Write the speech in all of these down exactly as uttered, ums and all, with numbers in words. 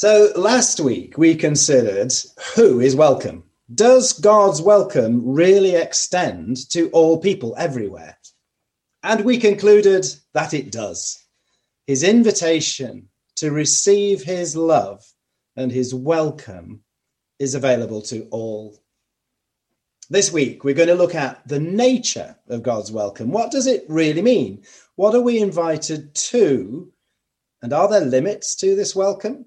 So last week we considered who is welcome. Does God's welcome really extend to all people everywhere? And we concluded that it does. His invitation to receive his love and his welcome is available to all. This week we're going to look at the nature of God's welcome. What does it really mean? What are we invited to? And are there limits to this welcome?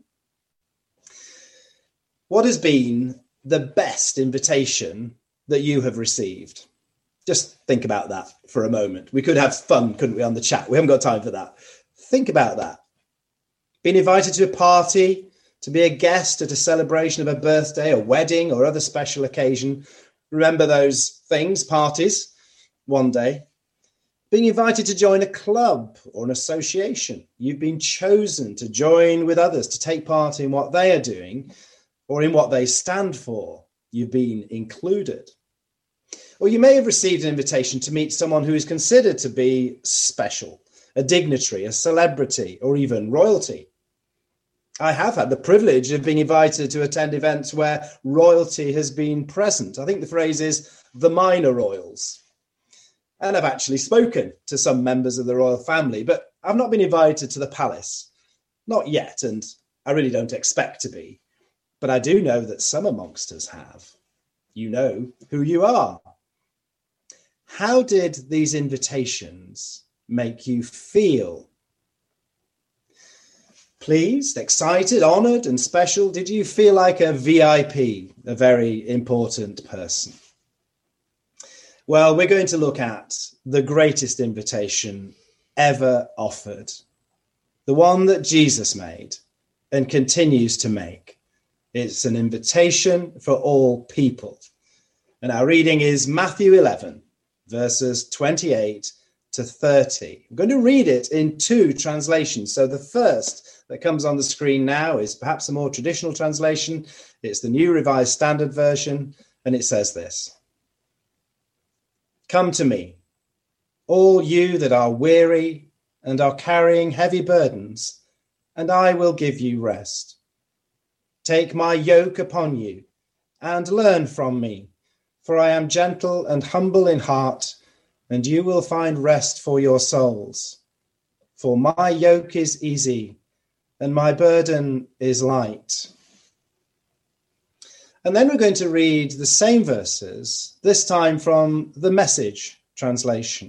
What has been the best invitation that you have received? Just think about that for a moment. We could have fun, couldn't we, on the chat? We haven't got time for that. Think about that. Being invited to a party, to be a guest at a celebration of a birthday, a wedding, or other special occasion. Remember those things, parties, one day. Being invited to join a club or an association. You've been chosen to join with others, to take part in what they are doing, or in what they stand for. You've been included. Or you may have received an invitation to meet someone who is considered to be special, a dignitary, a celebrity, or even royalty. I have had the privilege of being invited to attend events where royalty has been present. I think the phrase is the minor royals. And I've actually spoken to some members of the royal family, but I've not been invited to the palace. Not yet, and I really don't expect to be. But I do know that some amongst us have. You know who you are. How did these invitations make you feel? Pleased, excited, honoured and special? Did you feel like a V I P, a very important person? Well, we're going to look at the greatest invitation ever offered. The one that Jesus made and continues to make. It's an invitation for all people. And our reading is Matthew eleven, verses twenty-eight to thirty. I'm going to read it in two translations. So the first that comes on the screen now is perhaps a more traditional translation. It's the New Revised Standard Version, and it says this. Come to me, all you that are weary and are carrying heavy burdens, and I will give you rest. Take my yoke upon you and learn from me, for I am gentle and humble in heart, and you will find rest for your souls. For my yoke is easy and my burden is light. And then we're going to read the same verses, this time from the Message translation.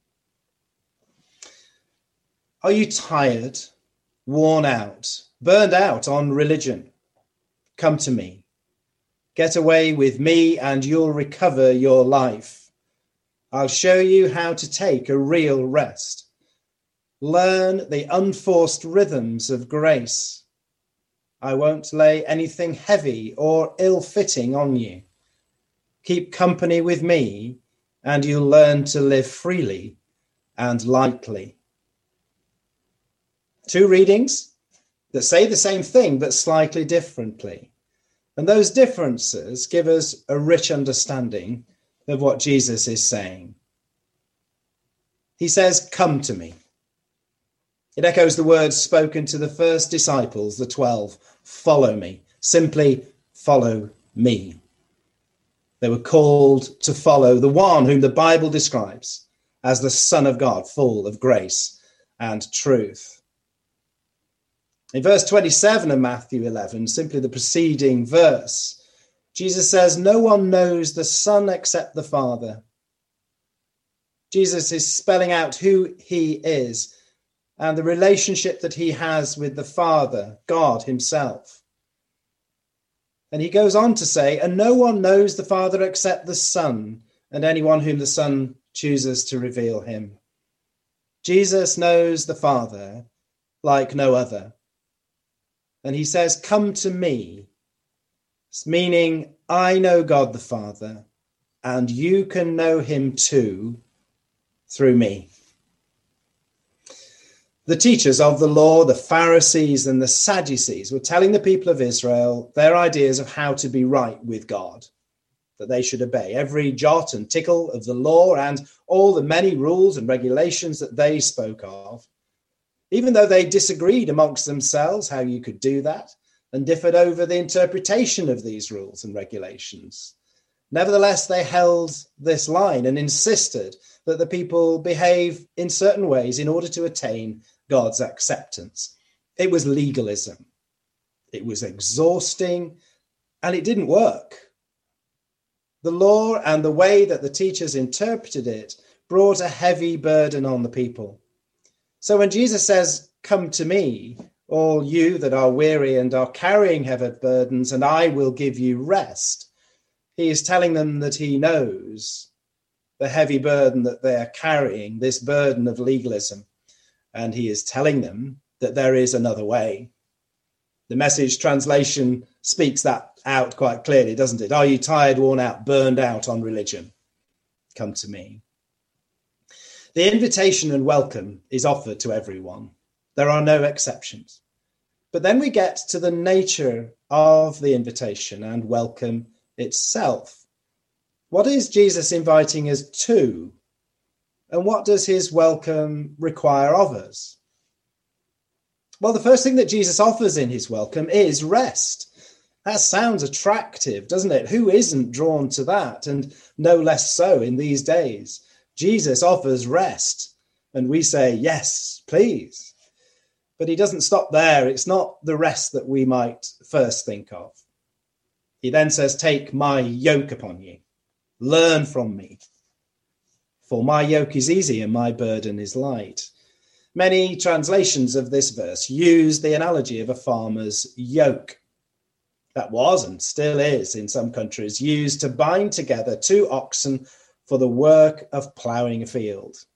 Are you tired, worn out, burned out on religion? Come to me. Get away with me and you'll recover your life. I'll show you how to take a real rest. Learn the unforced rhythms of grace. I won't lay anything heavy or ill-fitting on you. Keep company with me and you'll learn to live freely and lightly. Two readings that say the same thing, but slightly differently. And those differences give us a rich understanding of what Jesus is saying. He says, come to me. It echoes the words spoken to the first disciples, the twelve, follow me. Simply follow me. They were called to follow the one whom the Bible describes as the Son of God, full of grace and truth. In verse twenty-seven of Matthew eleven, simply the preceding verse, Jesus says, no one knows the Son except the Father. Jesus is spelling out who he is and the relationship that he has with the Father, God himself. And he goes on to say, and no one knows the Father except the Son and anyone whom the Son chooses to reveal him. Jesus knows the Father like no other. And he says, come to me, meaning I know God the Father, and you can know him too through me. The teachers of the law, the Pharisees and the Sadducees, were telling the people of Israel their ideas of how to be right with God. that they should obey, every jot and tittle of the law and all the many rules and regulations that they spoke of. Even though they disagreed amongst themselves how you could do that, and differed over the interpretation of these rules and regulations. Nevertheless, they held this line and insisted that the people behave in certain ways in order to attain God's acceptance. It was legalism. It was exhausting, and it didn't work. The law and the way that the teachers interpreted it brought a heavy burden on the people. So when Jesus says, "Come to me, all you that are weary and are carrying heavy burdens, and I will give you rest," he is telling them that he knows the heavy burden that they are carrying, this burden of legalism. And he is telling them that there is another way. The Message translation speaks that out quite clearly, doesn't it? Are you tired, worn out, burned out on religion? Come to me. The invitation and welcome is offered to everyone. There are no exceptions. But then we get to the nature of the invitation and welcome itself. What is Jesus inviting us to? And what does his welcome require of us? Well, the first thing that Jesus offers in his welcome is rest. That sounds attractive, doesn't it? Who isn't drawn to that? And no less so in these days. Jesus offers rest, and we say, yes, please. But he doesn't stop there. It's not the rest that we might first think of. He then says, "Take my yoke upon you. Learn from me. For my yoke is easy and my burden is light." Many translations of this verse use the analogy of a farmer's yoke. That was and still is in some countries used to bind together two oxen for the work of ploughing a field.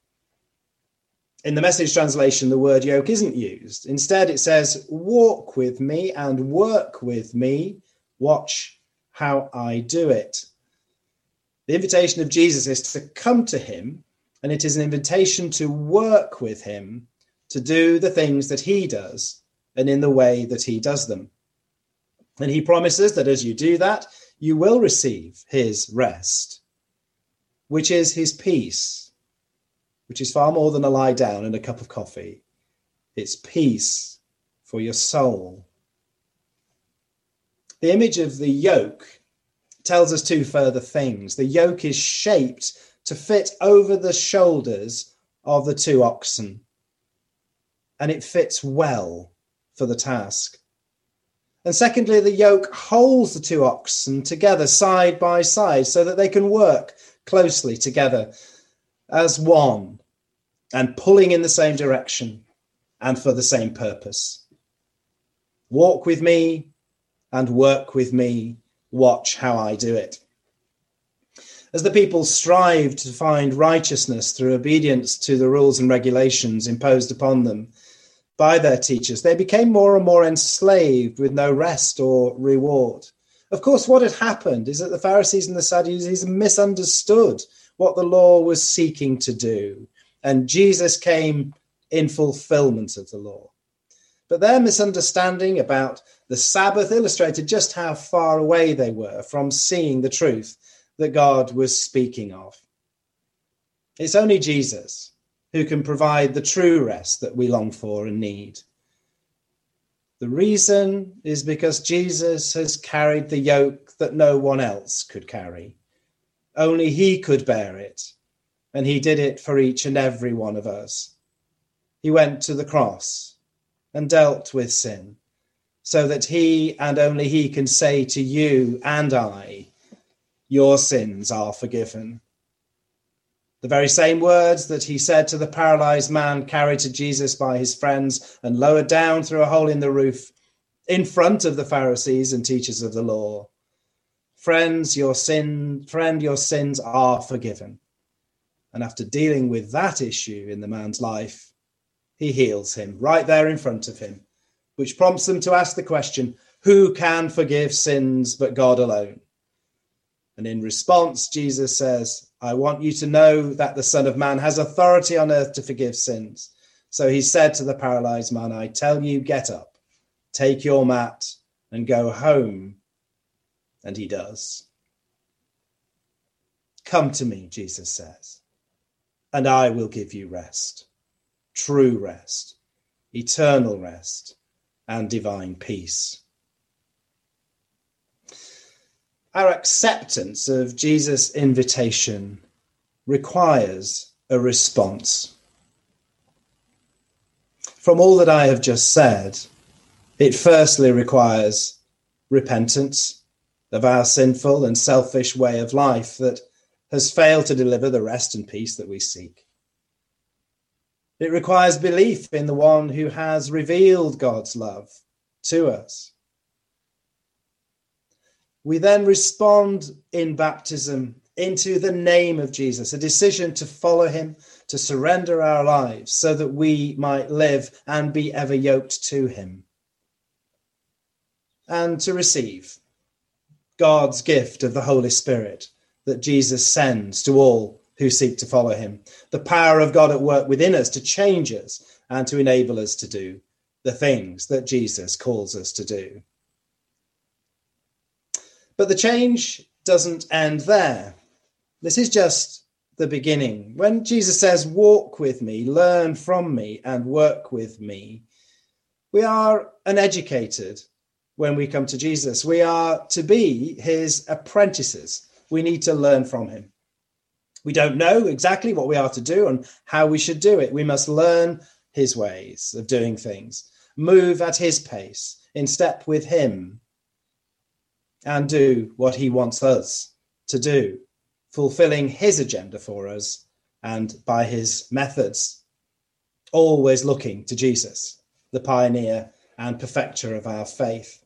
In the Message translation, the word yoke isn't used. Instead, it says, "Walk with me and work with me. Watch how I do it." The invitation of Jesus is to come to him, and it is an invitation to work with him, to do the things that he does and in the way that he does them. And he promises that as you do that, you will receive his rest, which is his peace, which is far more than a lie down and a cup of coffee. It's peace for your soul. The image of the yoke tells us two further things. The yoke is shaped to fit over the shoulders of the two oxen, and it fits well for the task. And secondly, the yoke holds the two oxen together side by side so that they can work closely together as one and pulling in the same direction and for the same purpose. Walk with me and work with me. Watch how I do it. As the people strived to find righteousness through obedience to the rules and regulations imposed upon them by their teachers, they became more and more enslaved with no rest or reward. Of course, what had happened is that the Pharisees and the Sadducees misunderstood what the law was seeking to do, and Jesus came in fulfillment of the law. But their misunderstanding about the Sabbath illustrated just how far away they were from seeing the truth that God was speaking of. It's only Jesus who can provide the true rest that we long for and need. The reason is because Jesus has carried the yoke that no one else could carry. Only he could bear it, and he did it for each and every one of us. He went to the cross and dealt with sin, so that he and only he can say to you and I, your sins are forgiven. The very same words that he said to the paralyzed man carried to Jesus by his friends and lowered down through a hole in the roof in front of the Pharisees and teachers of the law. Friends, your sin, friend, your sins are forgiven. And after dealing with that issue in the man's life, he heals him right there in front of him, which prompts them to ask the question, who can forgive sins but God alone? And in response, Jesus says, I want you to know that the Son of Man has authority on earth to forgive sins. So he said to the paralyzed man, I tell you, get up, take your mat and go home. And he does. Come to me, Jesus says, and I will give you rest, true rest, eternal rest, and divine peace. Our acceptance of Jesus' invitation requires a response. From all that I have just said, it firstly requires repentance of our sinful and selfish way of life that has failed to deliver the rest and peace that we seek. It requires belief in the one who has revealed God's love to us. We then respond in baptism into the name of Jesus, a decision to follow him, to surrender our lives so that we might live and be ever yoked to him, and to receive God's gift of the Holy Spirit that Jesus sends to all who seek to follow him, the power of God at work within us to change us and to enable us to do the things that Jesus calls us to do. But the change doesn't end there. This is just the beginning. When Jesus says, walk with me, learn from me, and work with me, we are uneducated when we come to Jesus. We are to be his apprentices. We need to learn from him. We don't know exactly what we are to do and how we should do it. We must learn his ways of doing things, move at his pace, in step with him, and do what he wants us to do, fulfilling his agenda for us and by his methods, always looking to Jesus, the pioneer and perfecter of our faith.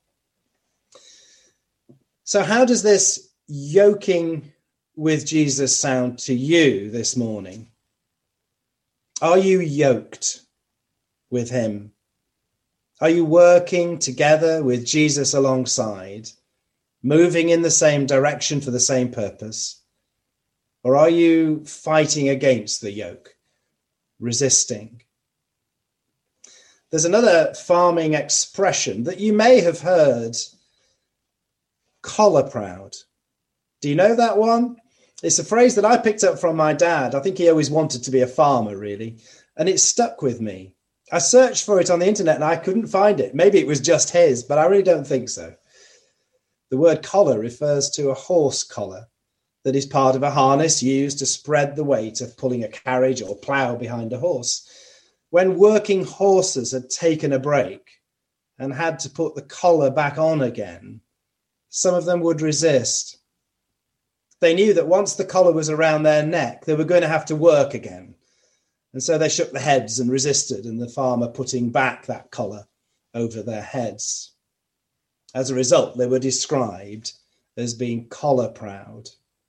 So how does this yoking with Jesus sound to you this morning? Are you yoked with him? Are you working together with Jesus alongside, moving in the same direction for the same purpose? Or are you fighting against the yoke, resisting? There's another farming expression that you may have heard, collar proud. Do you know that one? It's a phrase that I picked up from my dad. I think he always wanted to be a farmer, really, and it stuck with me. I searched for it on the internet and I couldn't find it. Maybe it was just his, but I really don't think so. The word collar refers to a horse collar that is part of a harness used to spread the weight of pulling a carriage or plough behind a horse. When working horses had taken a break and had to put the collar back on again, some of them would resist. They knew that once the collar was around their neck, they were going to have to work again. And so they shook their heads and resisted, and the farmer putting back that collar over their heads. As a result, they were described as being collar proud.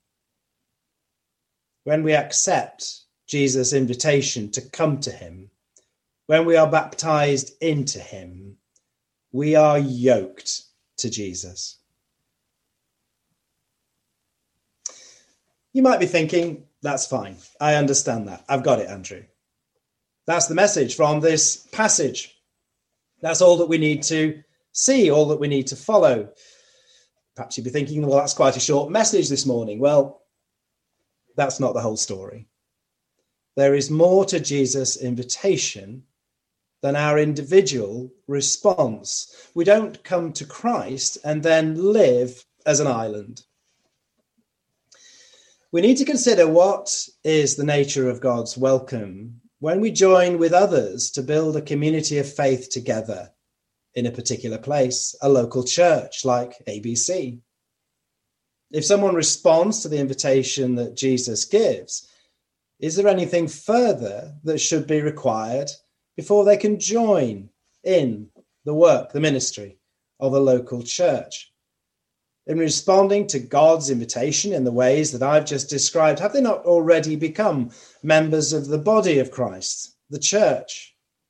When we accept Jesus' invitation to come to him, when we are baptized into him, we are yoked to Jesus. You might be thinking, that's fine. I understand that. I've got it, Andrew. That's the message from this passage. That's all that we need to see, all that we need to follow. Perhaps you'd be thinking, well, that's quite a short message this morning. Well, that's not the whole story. There is more to Jesus' invitation than our individual response. We don't come to Christ and then live as an island. We need to consider what is the nature of God's welcome when we join with others to build a community of faith together in a particular place, a local church like A B C. If someone responds to the invitation that Jesus gives, is there anything further that should be required before they can join in the work, the ministry of a local church? In responding to God's invitation in the ways that I've just described, have they not already become members of the body of Christ, the church?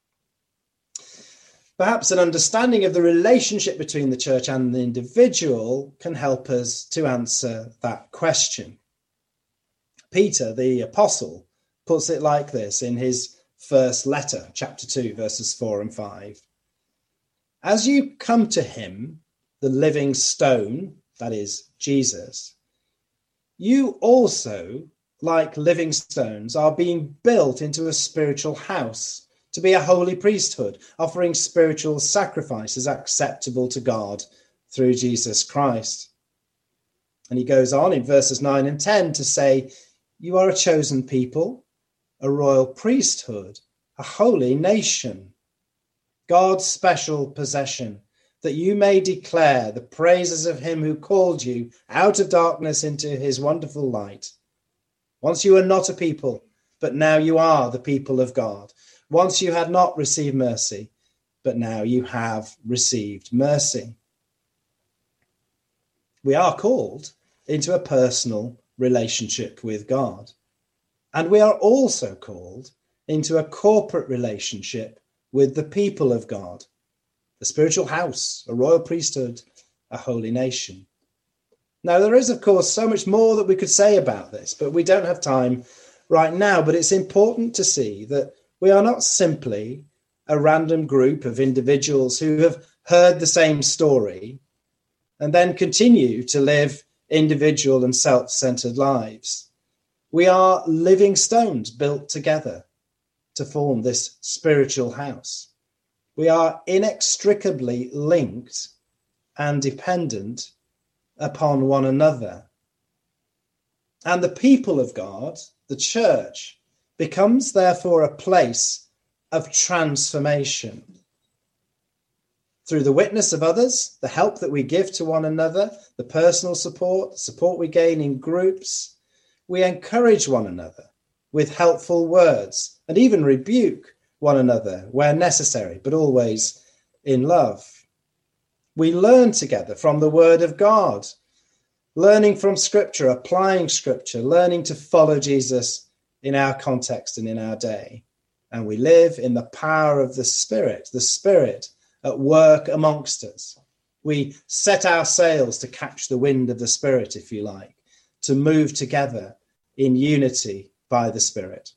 Perhaps an understanding of the relationship between the church and the individual can help us to answer that question. Peter, the apostle, puts it like this in his first letter, chapter two, verses four and five. As you come to him, the living stone, that is Jesus, you also, like living stones, are being built into a spiritual house to be a holy priesthood, offering spiritual sacrifices acceptable to God through Jesus Christ. And he goes on in verses nine and ten to say, you are a chosen people, a royal priesthood, a holy nation, God's special possession, that you may declare the praises of him who called you out of darkness into his wonderful light. Once you were not a people, but now you are the people of God. Once you had not received mercy, but now you have received mercy. We are called into a personal relationship with God. And we are also called into a corporate relationship with the people of God, the spiritual house, a royal priesthood, a holy nation. Now, there is, of course, so much more that we could say about this, but we don't have time right now. But it's important to see that we are not simply a random group of individuals who have heard the same story and then continue to live individual and self-centered lives. We are living stones built together to form this spiritual house. We are inextricably linked and dependent upon one another. And the people of God, the church, becomes therefore a place of transformation. Through the witness of others, the help that we give to one another, the personal support, the support we gain in groups, we encourage one another with helpful words and even rebuke one another where necessary, but always in love. We learn together from the word of God, learning from scripture, applying scripture, learning to follow Jesus in our context and in our day. And we live in the power of the Spirit, the Spirit at work amongst us. We set our sails to catch the wind of the Spirit, if you like, to move together in unity by the Spirit.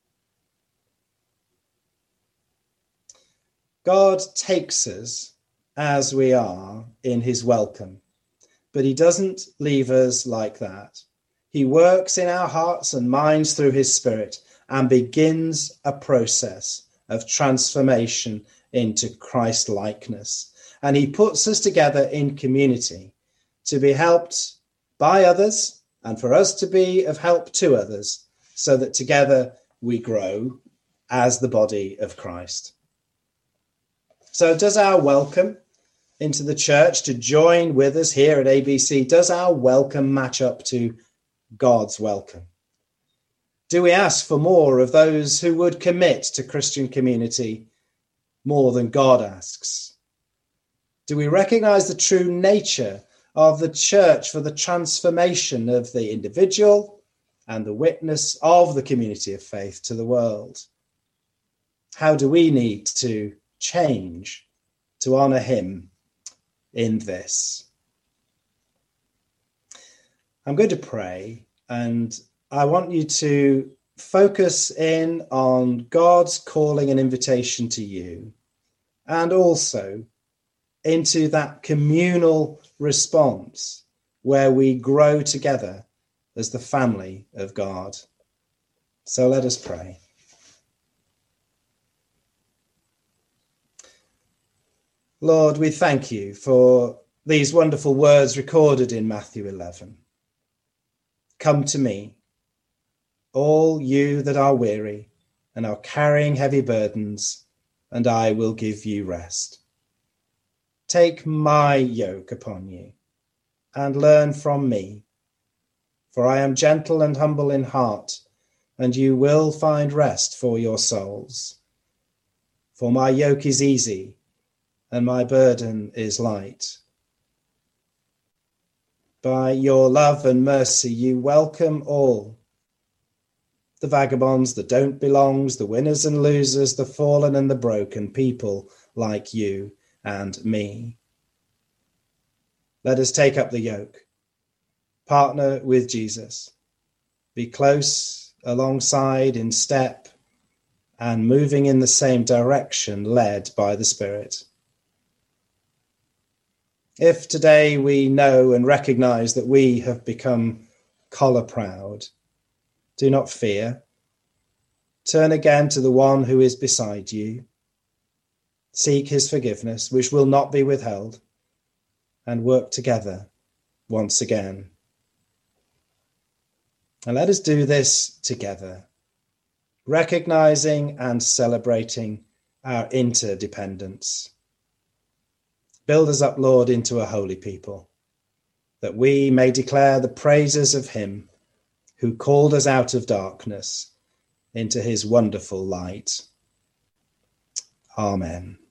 God takes us as we are in his welcome, but he doesn't leave us like that. He works in our hearts and minds through his Spirit and begins a process of transformation into Christ-likeness. And he puts us together in community to be helped by others and for us to be of help to others, so that together we grow as the body of Christ. So does our welcome into the church to join with us here at A B C, does our welcome match up to God's welcome? Do we ask for more of those who would commit to Christian community more than God asks? Do we recognize the true nature of the church for the transformation of the individual and the witness of the community of faith to the world? How do we need to change to honor him in this? I'm going to pray, and I want you to focus in on God's calling and invitation to you, and also into that communal response where we grow together as the family of God. So let us pray. Lord, we thank you for these wonderful words recorded in Matthew eleven. Come to me, all you that are weary and are carrying heavy burdens, and I will give you rest. Take my yoke upon you and learn from me, for I am gentle and humble in heart, and you will find rest for your souls. For my yoke is easy and my burden is light. By your love and mercy, you welcome all, the vagabonds, the don't belongs, the winners and losers, the fallen and the broken, people like you and me. Let us take up the yoke, partner with Jesus, be close alongside in step and moving in the same direction, led by the Spirit. If today we know and recognize that we have become collar proud, do not fear. Turn again to the one who is beside you. Seek his forgiveness, which will not be withheld, and work together once again And let us do this together, recognizing and celebrating our interdependence. Build us up, Lord, into a holy people, that we may declare the praises of him who called us out of darkness into his wonderful light. Amen.